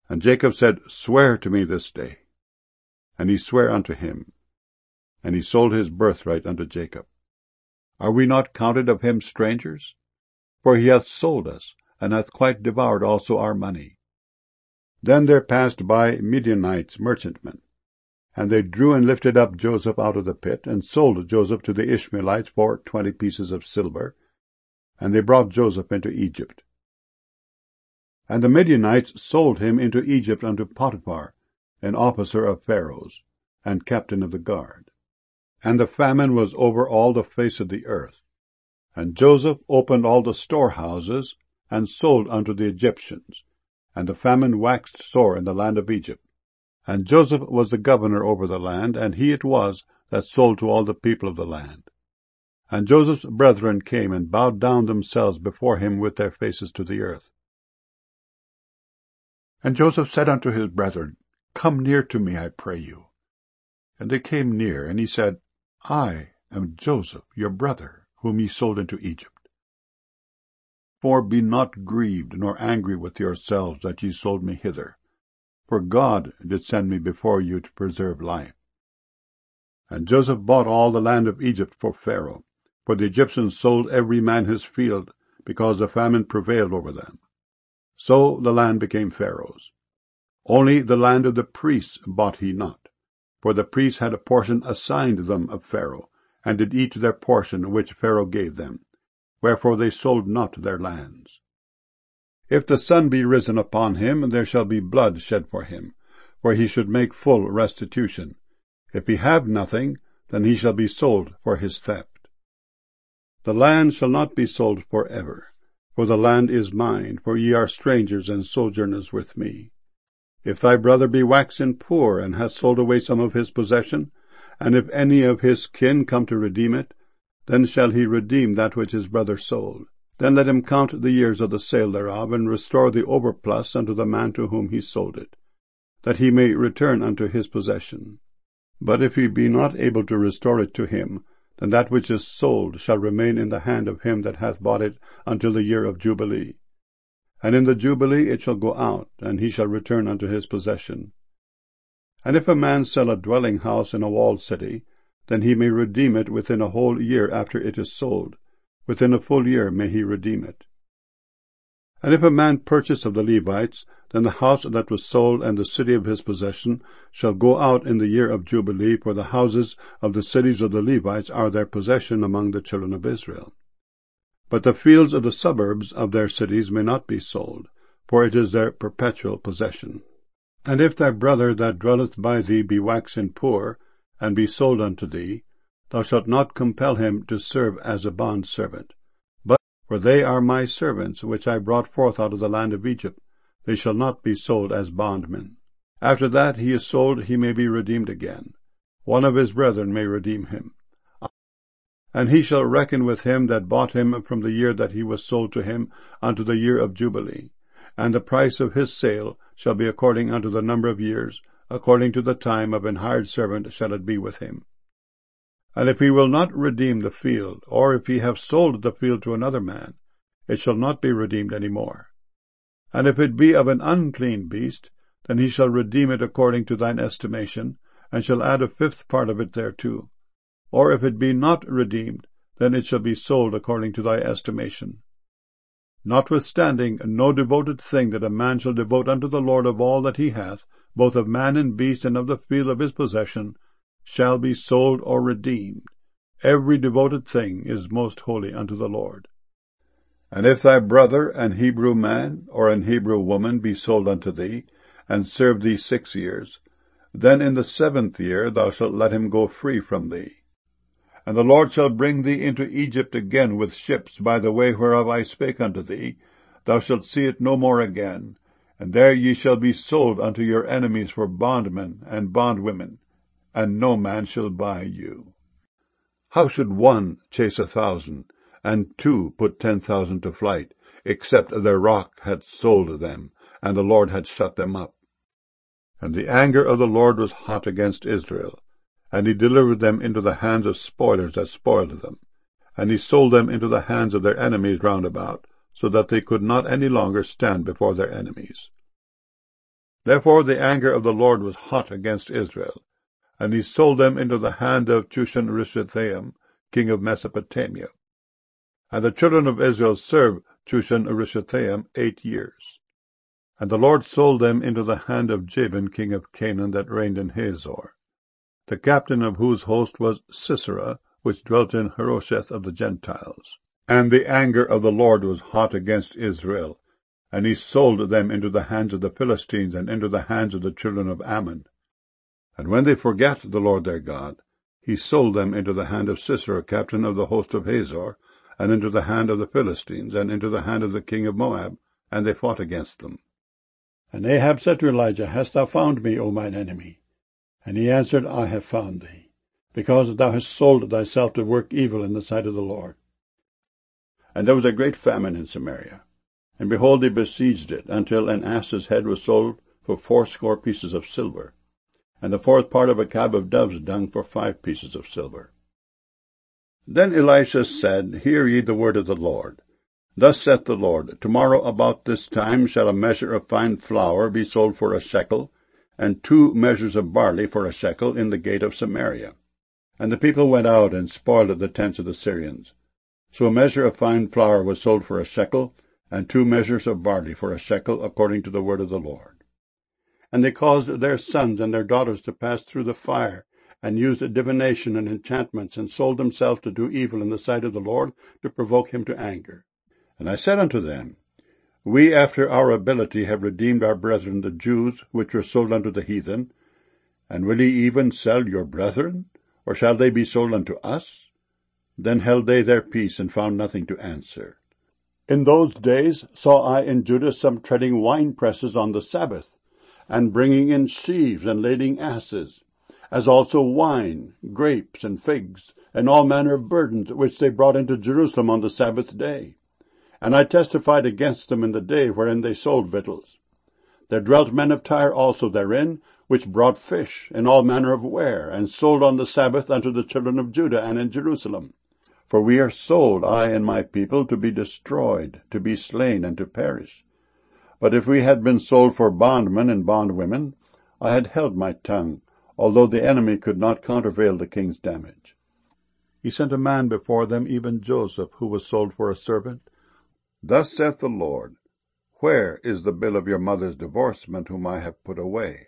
And Jacob said, Swear to me this day. And he sware unto him, and he sold his birthright unto Jacob. Are we not counted of him strangers? For he hath sold us, and hath quite devoured also our money. Then there passed by Midianites merchantmen, and they drew and lifted up Joseph out of the pit, and sold Joseph to the Ishmaelites for 20 pieces of silver, and they brought Joseph into Egypt. And the Midianites sold him into Egypt unto Potiphar, an officer of Pharaoh's, and captain of the guard. And the famine was over all the face of the earth. And Joseph opened all the storehouses, and sold unto the Egyptians. And the famine waxed sore in the land of Egypt. And Joseph was the governor over the land, and he it was that sold to all the people of the land. And Joseph's brethren came and bowed down themselves before him with their faces to the earth. And Joseph said unto his brethren, Come near to me, I pray you. And they came near, and he said, I am Joseph, your brother, whom ye sold into Egypt. For be not grieved nor angry with yourselves that ye sold me hither, for God did send me before you to preserve life. And Joseph bought all the land of Egypt for Pharaoh, for the Egyptians sold every man his field, because the famine prevailed over them. So the land became Pharaoh's. Only the land of the priests bought he not, for the priests had a portion assigned them of Pharaoh, and did eat their portion which Pharaoh gave them. Wherefore they sold not their lands. If the sun be risen upon him, there shall be blood shed for him, for he should make full restitution. If he have nothing, then he shall be sold for his theft. The land shall not be sold for ever, for the land is mine, for ye are strangers and sojourners with me. If thy brother be waxen poor, and hath sold away some of his possession, and if any of his kin come to redeem it, then shall he redeem that which his brother sold. Then let him count the years of the sale thereof, and restore the overplus unto the man to whom he sold it, that he may return unto his possession. But if he be not able to restore it to him, then that which is sold shall remain in the hand of him that hath bought it until the year of Jubilee. And in the Jubilee it shall go out, and he shall return unto his possession. And if a man sell a dwelling house in a walled city, then he may redeem it within a whole year after it is sold. Within a full year may he redeem it. And if a man purchase of the Levites, then the house that was sold and the city of his possession shall go out in the year of Jubilee, for the houses of the cities of the Levites are their possession among the children of Israel. But the fields of the suburbs of their cities may not be sold, for it is their perpetual possession. And if thy brother that dwelleth by thee be waxen poor, and be sold unto thee, thou shalt not compel him to serve as a bondservant. But, for they are my servants, which I brought forth out of the land of Egypt, they shall not be sold as bondmen. After that he is sold, he may be redeemed again. One of his brethren may redeem him. And he shall reckon with him that bought him from the year that he was sold to him unto the year of Jubilee. And the price of his sale shall be according unto the number of years, according to the time of an hired servant shall it be with him. And if he will not redeem the field, or if he have sold the field to another man, it shall not be redeemed any more. And if it be of an unclean beast, then he shall redeem it according to thine estimation, and shall add a fifth part of it thereto. Or if it be not redeemed, then it shall be sold according to thy estimation. Notwithstanding, no devoted thing that a man shall devote unto the Lord of all that he hath, both of man and beast and of the field of his possession, shall be sold or redeemed. Every devoted thing is most holy unto the Lord. And if thy brother, an Hebrew man, or an Hebrew woman, be sold unto thee, and serve thee 6 years, then in the 7th year thou shalt let him go free from thee. And the Lord shall bring thee into Egypt again with ships by the way whereof I spake unto thee. Thou shalt see it no more again, and there ye shall be sold unto your enemies for bondmen and bondwomen, and no man shall buy you. How should one chase 1,000, and 2 put 10,000 to flight, except their rock had sold them, and the Lord had shut them up? And the anger of the Lord was hot against Israel, and he delivered them into the hands of spoilers that spoiled them, and he sold them into the hands of their enemies round about, so that they could not any longer stand before their enemies. Therefore the anger of the Lord was hot against Israel, and he sold them into the hand of Chushan-Rishathaim, king of Mesopotamia. And the children of Israel served Chushan-Rishathaim 8 years. And the Lord sold them into the hand of Jabin, king of Canaan, that reigned in Hazor, the captain of whose host was Sisera, which dwelt in Harosheth of the Gentiles. And the anger of the Lord was hot against Israel, and he sold them into the hands of the Philistines, and into the hands of the children of Ammon. And when they forgat the Lord their God, he sold them into the hand of Sisera, captain of the host of Hazor, and into the hand of the Philistines, and into the hand of the king of Moab, and they fought against them. And Ahab said to Elijah, Hast thou found me, O mine enemy? And he answered, I have found thee, because thou hast sold thyself to work evil in the sight of the Lord. And there was a great famine in Samaria, and behold, they besieged it, until an ass's head was sold for 80 pieces of silver, and the 4th part of a cab of dove's dung for 5 pieces of silver. Then Elisha said, Hear ye the word of the Lord. Thus saith the Lord, Tomorrow about this time shall a measure of fine flour be sold for a shekel, and 2 measures of barley for a shekel in the gate of Samaria. And the people went out and spoiled the tents of the Syrians. So a measure of fine flour was sold for a shekel, and 2 measures of barley for a shekel, according to the word of the Lord. And they caused their sons and their daughters to pass through the fire, and used divination and enchantments, and sold themselves to do evil in the sight of the Lord, to provoke him to anger. And I said unto them, We after our ability have redeemed our brethren the Jews, which were sold unto the heathen. And will ye even sell your brethren, or shall they be sold unto us? Then held they their peace, and found nothing to answer. In those days saw I in Judah some treading winepresses on the Sabbath, and bringing in sheaves, and lading asses, as also wine, grapes, and figs, and all manner of burdens, which they brought into Jerusalem on the Sabbath day. And I testified against them in the day wherein they sold victuals. There dwelt men of Tyre also therein, which brought fish, and all manner of ware, and sold on the Sabbath unto the children of Judah and in Jerusalem. For we are sold, I and my people, to be destroyed, to be slain, and to perish. But if we had been sold for bondmen and bondwomen, I had held my tongue, although the enemy could not countervail the king's damage. He sent a man before them, even Joseph, who was sold for a servant. Thus saith the Lord, Where is the bill of your mother's divorcement, whom I have put away?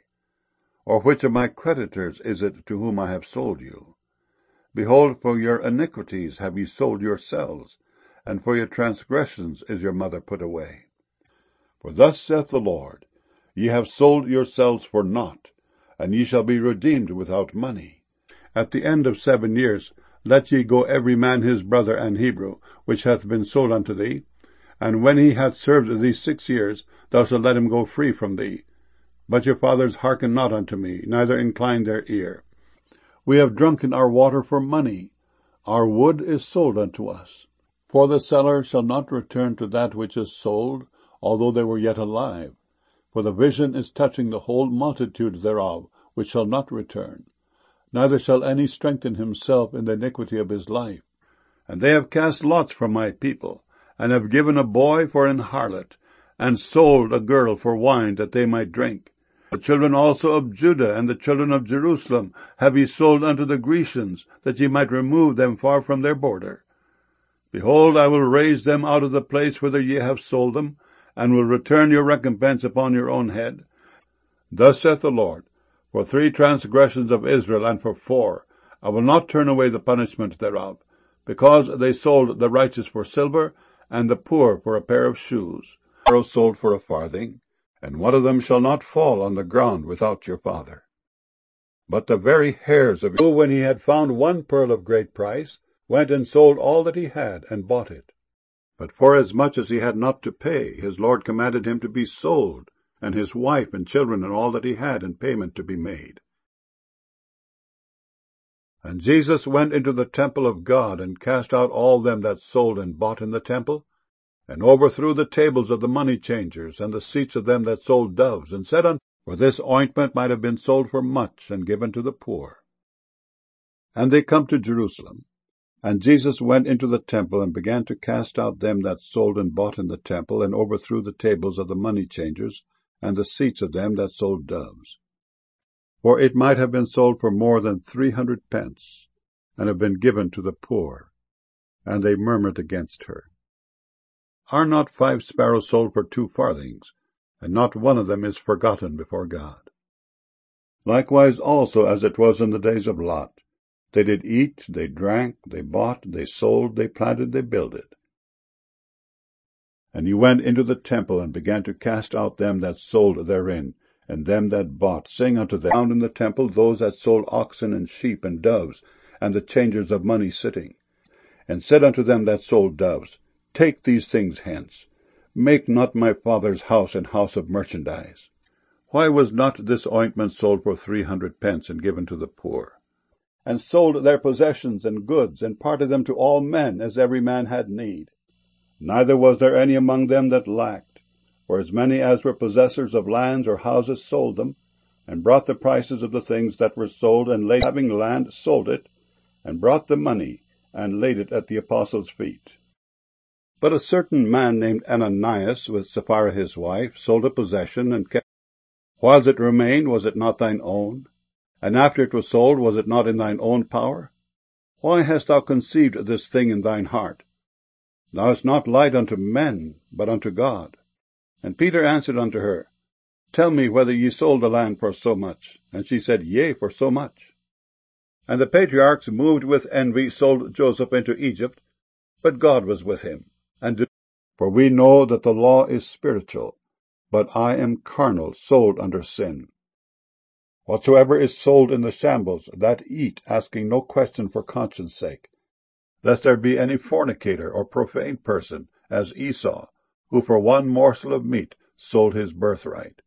Or which of my creditors is it to whom I have sold you? Behold, for your iniquities have ye sold yourselves, and for your transgressions is your mother put away. For thus saith the Lord, Ye have sold yourselves for naught, and ye shall be redeemed without money. At the end of 7 years let ye go every man his brother and Hebrew, which hath been sold unto thee, and when he hath served thee 6 years, thou shalt let him go free from thee. But your fathers hearken not unto me, neither incline their ear. We have drunken our water for money. Our wood is sold unto us. For the seller shall not return to that which is sold, although they were yet alive. For the vision is touching the whole multitude thereof, which shall not return. Neither shall any strengthen himself in the iniquity of his life. And they have cast lots for my people, and have given a boy for an harlot, and sold a girl for wine that they might drink. The children also of Judah and the children of Jerusalem have ye sold unto the Grecians, that ye might remove them far from their border. Behold, I will raise them out of the place whither ye have sold them, and will return your recompense upon your own head. Thus saith the Lord, For 3 transgressions of Israel, and for 4, I will not turn away the punishment thereof, because they sold the righteous for silver, and the poor for a pair of shoes. Arrows sold for a farthing, and one of them shall not fall on the ground without your father. But the very hairs of you, when he had found 1 pearl of great price, went and sold all that he had, and bought it. But forasmuch as he had not to pay, his Lord commanded him to be sold, and his wife and children and all that he had in payment to be made. And Jesus went into the temple of God, and cast out all them that sold and bought in the temple, and overthrew the tables of the money changers, and the seats of them that sold doves, and said unto them, For this ointment might have been sold for much, and given to the poor. And they come to Jerusalem. And Jesus went into the temple, and began to cast out them that sold and bought in the temple, and overthrew the tables of the money changers, and the seats of them that sold doves. For it might have been sold for more than 300 pence, and have been given to the poor. And they murmured against her. Are not 5 sparrows sold for 2 farthings, and not one of them is forgotten before God? Likewise also as it was in the days of Lot. They did eat, they drank, they bought, they sold, they planted, they builded. And he went into the temple, and began to cast out them that sold therein, and them that bought, saying unto them, found in the temple those that sold oxen and sheep and doves, and the changers of money sitting. And said unto them that sold doves, Take these things hence. Make not my father's house an house of merchandise. Why was not this ointment sold for 300 pence, and given to the poor? And sold their possessions and goods, and parted them to all men, as every man had need. Neither was there any among them that lacked, for as many as were possessors of lands or houses sold them, and brought the prices of the things that were sold, and laid, having land, sold it, and brought the money, and laid it at the apostles' feet. But a certain man named Ananias, with Sapphira his wife, sold a possession, and kept. Whiles it remained, was it not thine own? And after it was sold, was it not in thine own power? Why hast thou conceived this thing in thine heart? Thou hast not lied unto men, but unto God. And Peter answered unto her, Tell me whether ye sold the land for so much. And she said, Yea, for so much. And the patriarchs, moved with envy, sold Joseph into Egypt, but God was with him. For we know that the law is spiritual, but I am carnal, sold under sin. Whatsoever is sold in the shambles, that eat, asking no question for conscience sake, lest there be any fornicator or profane person, as Esau, who for one morsel of meat sold his birthright.